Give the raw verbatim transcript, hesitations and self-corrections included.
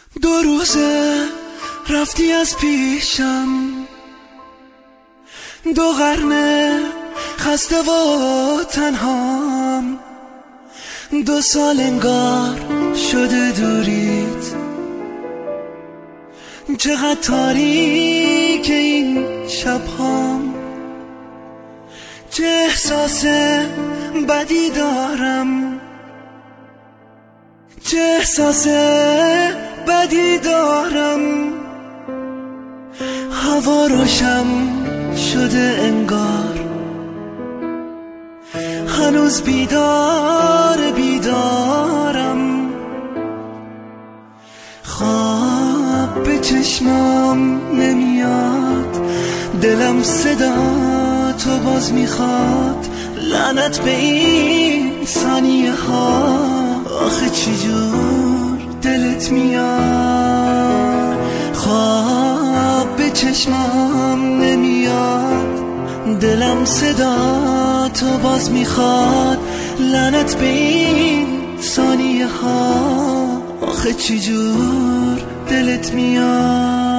دو روزه رفتی از پیشم، دو قرنه خسته و تنهام، دو سال انگار شده دوریت. چقدر تاریک این شبهام، چه احساس بدی دارم، چه احساس بدی دارم. هوا روشن شده انگار، هنوز بیدار بیدارم. خواب به چشمام نمیاد، دلم صدا تو باز میخواد. لعنت به این ثانیه ها، آخه چی جور دلت میاد. خواب به چشمام نمیاد، دلم صدا تو باز میخواد. لعنت به این ثانیه ها، آخه چی جور دلت میاد.